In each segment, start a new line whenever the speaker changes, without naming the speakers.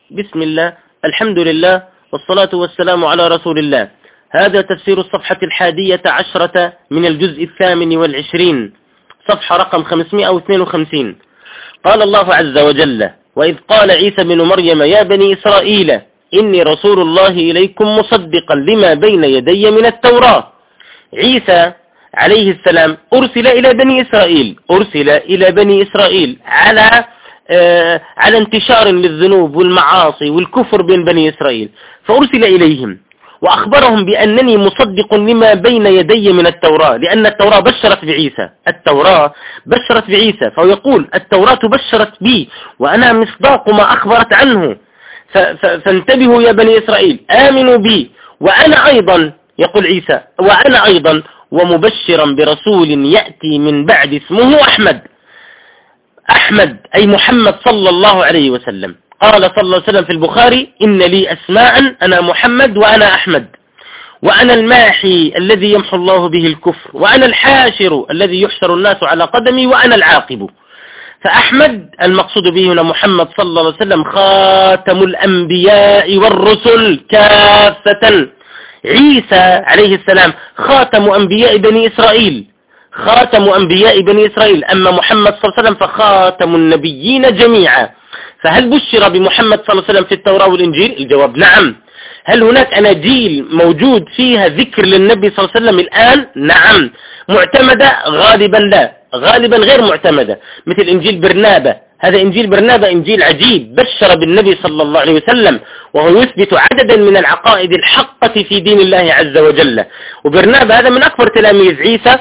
بسم الله، الحمد لله، والصلاة والسلام على رسول الله. هذا تفسير الصفحة 11 من الجزء 28، صفحة رقم 552. قال الله عز وجل: وإذ قال عيسى بن مريم يا بني إسرائيل إني رسول الله إليكم مصدقا لما بين يدي من التوراة. عيسى عليه السلام أرسل إلى بني إسرائيل على انتشار للذنوب والمعاصي والكفر بين بني إسرائيل، فأرسل إليهم وأخبرهم بأنني مصدق لما بين يدي من التوراة، لأن التوراة بشرت بعيسى، فهو يقول التوراة بشرت بي وأنا مصداق ما أخبرت عنه، فانتبهوا يا بني إسرائيل، آمنوا بي، وأنا أيضا، يقول عيسى، وأنا أيضا ومبشرا برسول يأتي من بعد اسمه أحمد أي محمد صلى الله عليه وسلم. قال صلى الله عليه وسلم في البخاري: إن لي أسماء، أنا محمد وأنا أحمد، وأنا الماحي الذي يمحو الله به الكفر، وأنا الحاشر الذي يحشر الناس على قدمي، وأنا العاقب. فأحمد المقصود به هنا محمد صلى الله عليه وسلم خاتم الأنبياء والرسل كافة. عيسى عليه السلام خاتم أنبياء بني إسرائيل، أما محمد صلى الله عليه وسلم فخاتم النبيين جميعا. فهل بشر بمحمد صلى الله عليه وسلم في التوراة والإنجيل؟ الجواب نعم. هل هناك أناجيل موجود فيها ذكر للنبي صلى الله عليه وسلم الآن؟ نعم. معتمدة؟ غالبا لا، غالبا غير معتمدة، مثل إنجيل برنابة. هذا إنجيل برنابة إنجيل عجيب، بشر بالنبي صلى الله عليه وسلم، وهو يثبت عددا من العقائد الحقة في دين الله عز وجل. وبرنابة هذا من أكبر تلاميذ عيسى،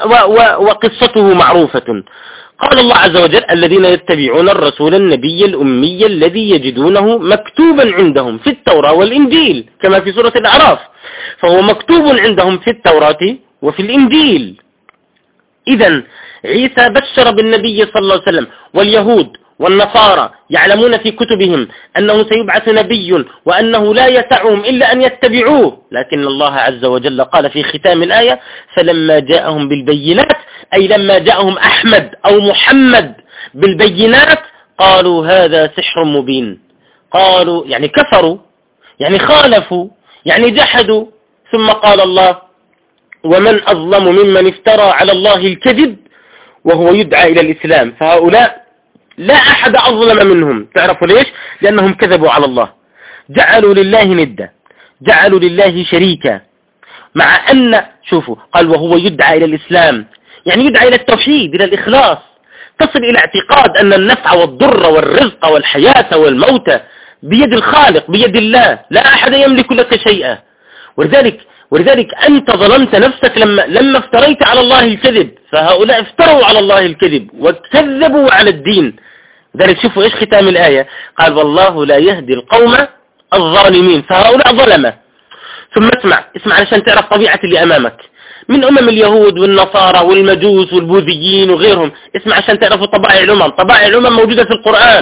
وقصته معروفة. قال الله عز وجل: الذين يتبعون الرسول النبي الأمي الذي يجدونه مكتوبا عندهم في التوراة والإنجيل، كما في سورة الأعراف، فهو مكتوب عندهم في التوراة وفي الإنجيل. إذن عيسى بشر بالنبي صلى الله عليه وسلم، واليهود والنصارى يعلمون في كتبهم أنه سيبعث نبي وأنه لا يسعهم إلا أن يتبعوه، لكن الله عز وجل قال في ختام الآية: فلما جاءهم بالبينات، أي لما جاءهم أحمد أو محمد بالبينات، قالوا هذا سحر مبين. قالوا يعني كفروا، يعني خالفوا، يعني جحدوا. ثم قال الله: ومن أظلم ممن افترى على الله الكذب وهو يدعى إلى الإسلام. فهؤلاء لا أحد أظلم منهم. تعرفوا ليش؟ لأنهم كذبوا على الله، جعلوا لله ندا، جعلوا لله شريكا، مع أن، شوفوا، قال وهو يدعى إلى الإسلام، يعني يدعى إلى التوحيد، إلى الإخلاص، تصل إلى اعتقاد أن النفع والضر والرزق والحياة والموت بيد الخالق، بيد الله، لا أحد يملك لك شيئا. ولذلك أنت ظلمت نفسك لما افتريت على الله الكذب، فهؤلاء افتروا على الله الكذب وكذبوا على الدين. ذلك شوفوا إيش ختام الآية، قال: والله لا يهدي القوم الظالمين. فهؤلاء ظلمة. ثم اسمع علشان تعرف طبيعة اللي أمامك من أمم اليهود والنصارى والمجوس والبوذيين وغيرهم. اسمع عشان تعرفوا طبائع الأمم. طبائع الأمم موجودة في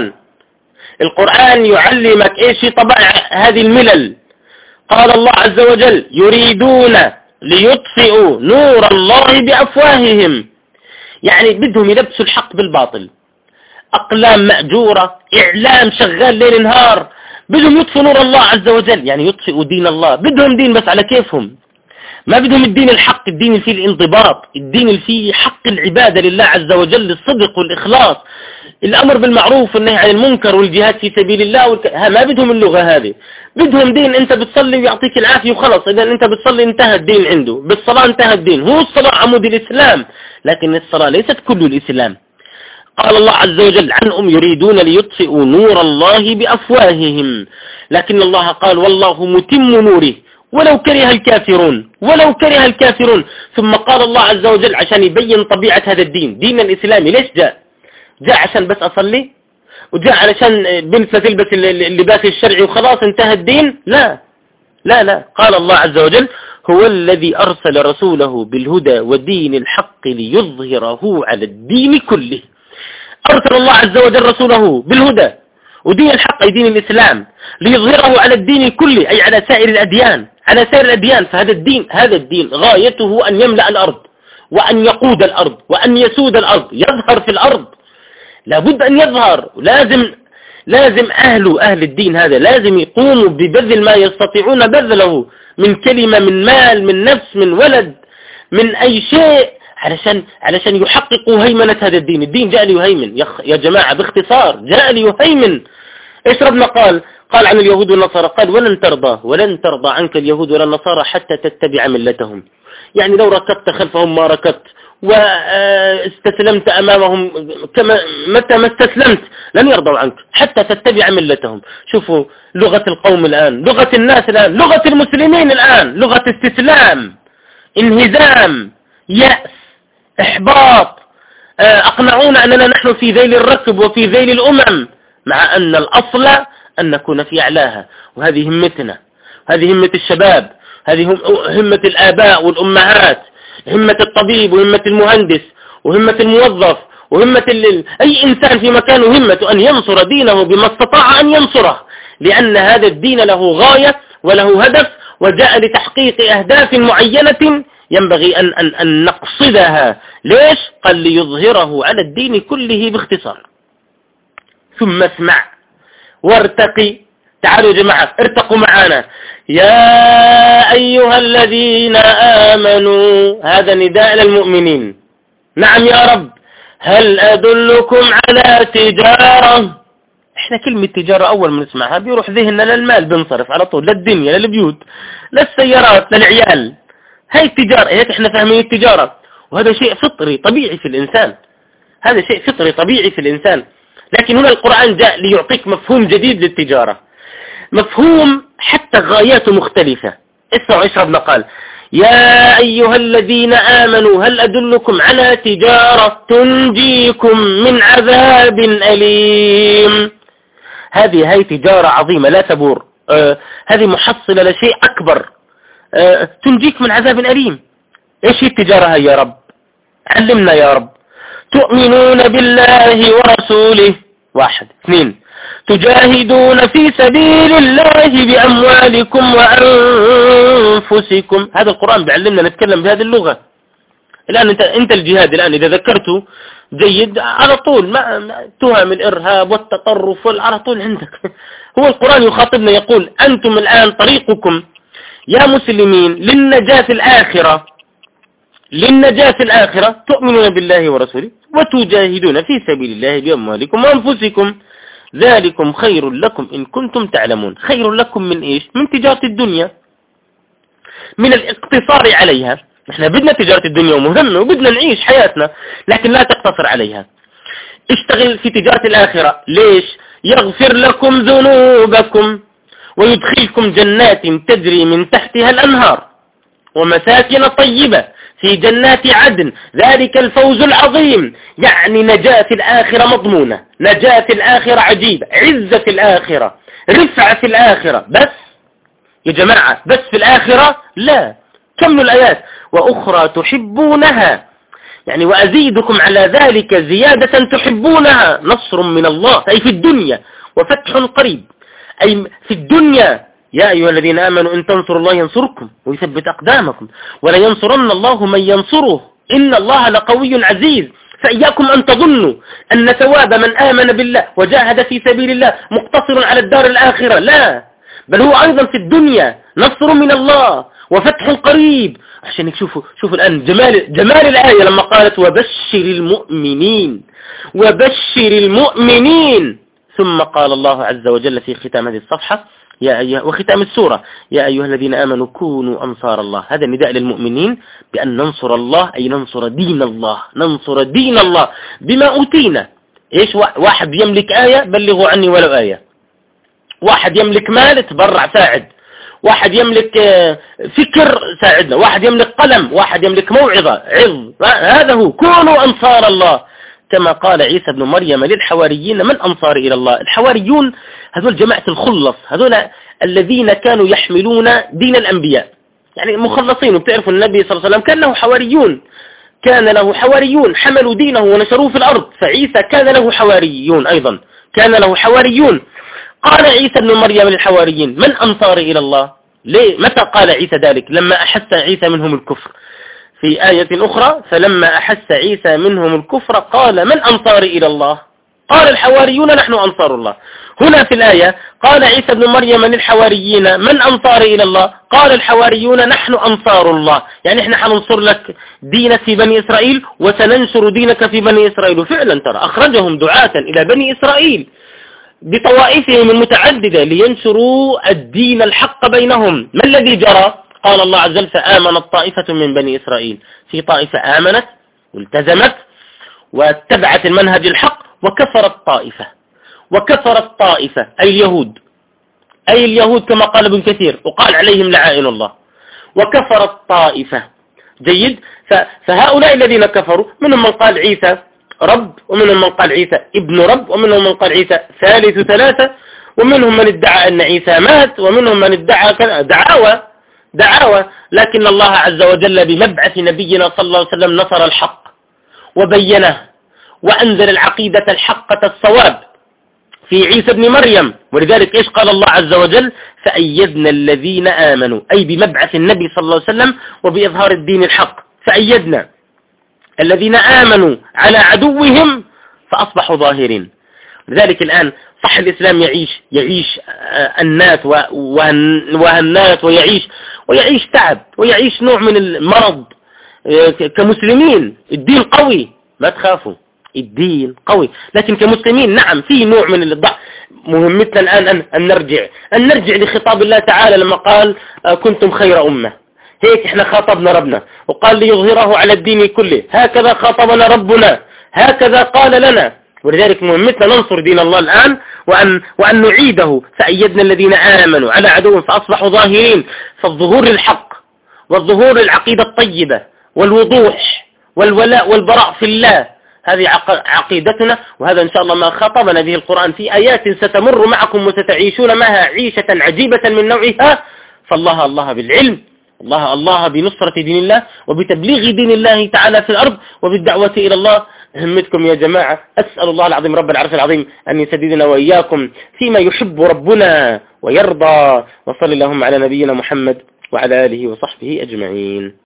القرآن يعلمك إيش طبائع هذه الملل. قال الله عز وجل: يريدون ليطفئوا نور الله بأفواههم، يعني بدهم يلبسوا الحق بالباطل، أقلام مأجورة، إعلام شغال ليل نهار، بدهم يطفئوا نور الله عز وجل، يعني يطفئوا دين الله، بدهم دين بس على كيفهم، ما بدهم الدين الحق، الدين اللي فيه الانضباط، الدين اللي فيه حق العبادة لله عز وجل، الصدق والإخلاص، الأمر بالمعروف والنهي عن المنكر والجهاد في سبيل الله ما بدهم اللغة هذه. بدهم دين أنت بتصلي ويعطيك العافية وخلص، إذا أنت بتصلي انتهى الدين عنده، بالصلاة انتهى الدين. هو الصلاة عمود الإسلام، لكن الصلاة ليست كل الإسلام. قال الله عز وجل عنهم: يريدون ليطفئوا نور الله بأفواههم، لكن الله قال: والله متم نوره ولو كره الكافرون. ثم قال الله عز وجل عشان يبين طبيعة هذا الدين، دين الإسلامي، ليش جاء عشان بس أصلي، وجاء علشان بنت تلبس اللباس الشرعي وخلاص انتهى الدين؟ لا. قال الله عز وجل: هو الذي أرسل رسوله بالهدى ودين الحق ليظهره على الدين كله. أرسل الله عز وجل رسوله بالهدى ودين الحق أي دين الإسلام ليظهره على الدين كله، أي على سائر الأديان. فهذا الدين غايته أن يملأ الأرض وأن يقود الأرض وأن يسود الأرض، يظهر في الأرض، لابد أن يظهر. لازم لازم أهل الدين هذا لازم يقوموا ببذل ما يستطيعون بذله من كلمة، من مال، من نفس، من ولد، من أي شيء، علشان يحققوا هيمنة هذا الدين. الدين جاء ليهيمن يا جماعة، باختصار جاء ليهيمن. إيش ربنا قال عن اليهود والنصارى؟ قال ولن ترضى عنك اليهود ولا النصارى حتى تتبع ملتهم. يعني لو ركبت خلفهم ما ركبت، واستسلمت أمامهم متى ما استسلمت، لن يرضوا عنك حتى تتبع ملتهم. شوفوا لغة القوم الآن، لغة الناس الآن، لغة المسلمين الآن، لغة استسلام، انهزام، يأس، إحباط. أقنعونا أننا نحن في ذيل الركب وفي ذيل الأمم، مع أن الأصل أن نكون في أعلاها. وهذه همتنا، هذه همة الشباب، هذه همة الآباء والأمهات، همة الطبيب وهمة المهندس وهمة الموظف وهمة أي إنسان في مكانه، همة أن ينصر دينه بما استطاع أن ينصره، لأن هذا الدين له غاية وله هدف، وجاء لتحقيق أهداف معينة ينبغي أن نقصدها. ليش؟ قال ليظهره على الدين كله باختصار. ثم اسمع وارتقي. تعالوا يا جماعة ارتقوا معنا. يا أيها الذين آمنوا، هذا نداء للمؤمنين. نعم يا رب. هل أدلكم على تجارة؟ احنا كلمة تجارة أول ما نسمعها بيروح ذهننا للمال، بنصرف على طول للدنيا، للبيوت، للسيارات، للعيال. هاي التجارة، هيك احنا فاهمين التجارة، وهذا شيء فطري طبيعي في الإنسان، هذا شيء فطري طبيعي في الإنسان. لكن هنا القرآن جاء ليعطيك مفهوم جديد للتجارة، مفهوم حتى غاياته مختلفة. اسمعوا ايش ربنا قال. يا أيها الذين آمنوا هل أدلكم على تجارة تنجيكم من عذاب أليم. هذه تجارة عظيمة لا تبور، هذه محصلة لشيء أكبر، تنجيك من عذاب أليم. ايش هي التجارة هاي يا رب؟ علمنا يا رب. تؤمنون بالله ورسوله، 1. 2. تجاهدون في سبيل الله بأموالكم وأنفسكم. هذا القرآن بيعلمنا نتكلم بهذه اللغة. الآن أنت الجهاد الآن إذا ذكرته جيد على طول، تهم الإرهاب والتطرف على طول عندك. هو القرآن يخاطبنا يقول أنتم الآن طريقكم يا مسلمين للنجاة الآخرة، تؤمنون بالله ورسوله وتجاهدون في سبيل الله بأموالكم وأنفسكم، ذلكم خير لكم إن كنتم تعلمون. خير لكم من إيش؟ من تجارة الدنيا، من الاقتصار عليها. نحن بدنا تجارة الدنيا ومهمة وبدنا نعيش حياتنا، لكن لا تقتصر عليها. اشتغل في تجارة الآخرة. ليش؟ يغفر لكم ذنوبكم ويدخلكم جنات تجري من تحتها الأنهار ومساكن طيبة في جنات عدن، ذلك الفوز العظيم. يعني نجاة في الآخرة مضمونة، نجاة في الآخرة عجيبة، عزة في الآخرة، رفعة في الآخرة. بس يا جماعة بس في الآخرة؟ لا، كملوا الآيات. وأخرى تحبونها، يعني وأزيدكم على ذلك زيادة تحبونها، نصر من الله أي في الدنيا وفتح قريب أي في الدنيا. يا أيها الذين آمنوا إن تنصروا الله ينصركم ويثبت أقدامكم ولا ينصرن الله من ينصره إن الله لقوي عزيز. فإياكم أن تظنوا أن ثواب من آمن بالله وجاهد في سبيل الله مقتصر على الدار الآخرة، لا، بل هو أيضا في الدنيا نصر من الله وفتح قريب. عشان شوفوا الآن جمال الآية لما قالت وبشر المؤمنين، ثم قال الله عز وجل في ختام هذه الصفحة وختام السورة يا أيها الذين آمنوا كونوا أنصار الله. هذا نداء للمؤمنين بأن ننصر الله، أي ننصر دين الله بما أوتينا. إيش؟ واحد يملك آية بلغوا عني ولو آية، واحد يملك مال تبرع ساعد، واحد يملك فكر ساعدنا، واحد يملك قلم، واحد يملك موعظة عظ. هذا هو كونوا أنصار الله، كما قال عيسى بن مريم للحواريين من أنصار إلى الله. الحواريون هذول جماعة الخلص، هذول الذين كانوا يحملون دين الأنبياء، يعني مخلصين. وبتعرفوا النبي صلى الله عليه وسلم كان له حواريون حملوا دينه ونشروه في الأرض، فعيسى كان له حواريون أيضا، قال عيسى بن مريم للحواريين من أنصار إلى الله. ليه؟ متى قال عيسى ذلك؟ لما أحس عيسى منهم الكفر. في آية أخرى فلما أحس عيسى منهم الكفر قال من أنصار إلى الله. قال الحواريون نحن أنصار الله. هنا في الآية قال عيسى بن مريم للحواريين من أنصاري إلى الله؟ قال الحواريون نحن أنصار الله، يعني احنا حننصر لك دينك في بني إسرائيل وسننشر دينك في بني إسرائيل. وفعلا ترى أخرجهم دعاة إلى بني إسرائيل بطوائفهم المتعددة لينشروا الدين الحق بينهم. ما الذي جرى؟ قال الله عز وجل فآمنت طائفة من بني إسرائيل، في طائفة آمنت والتزمت واتبعت المنهج الحق، وكفرت طائفة أي اليهود كما قال ابن كثير وقال عليهم لعائن الله، وكفرت طائفة. جيد. فهؤلاء الذين كفروا منهم من قال عيسى رب، ومنهم من قال عيسى ابن رب، ومنهم من قال عيسى ثالث ثلاثة، ومنهم من ادعى أن عيسى مات، ومنهم من ادعى دعاوى. لكن الله عز وجل بمبعث نبينا صلى الله عليه وسلم نصر الحق وبينه وأنزل العقيدة الحقة الصواب في عيسى بن مريم. ولذلك إيش قال الله عز وجل؟ فأيدنا الذين آمنوا، أي بمبعث النبي صلى الله عليه وسلم وبإظهار الدين الحق، فأيدنا الذين آمنوا على عدوهم فأصبحوا ظاهرين. لذلك الآن صح الإسلام يعيش النات وهنات، ويعيش تعب، ويعيش نوع من المرض كمسلمين. الدين قوي، ما تخافوا، الدين قوي، لكن كمسلمين نعم في نوع من الضعف. مهمتنا الآن أن نرجع لخطاب الله تعالى لما قال كنتم خير أمة. هيك احنا خاطبنا ربنا وقال ليظهره على الدين كله، هكذا خاطبنا ربنا، هكذا قال لنا. ولذلك مهمتنا ننصر دين الله الآن وأن نعيده. فأيدنا الذين آمنوا على عدوهم فأصبحوا ظاهرين. فالظهور للحق والظهور للعقيدة الطيبة والوضوح والولاء والبراء في الله، هذه عقيدتنا، وهذا إن شاء الله ما خطبنا به القرآن في آيات ستمر معكم وستعيشون معها عيشة عجيبة من نوعها. فالله بالعلم، الله بنصرة دين الله وبتبليغ دين الله تعالى في الأرض وبالدعوة إلى الله. همتكم يا جماعة. أسأل الله العظيم رب العرش العظيم أن يسددنا وإياكم فيما يحب ربنا ويرضى. وصل اللهم على نبينا محمد وعلى آله وصحبه أجمعين.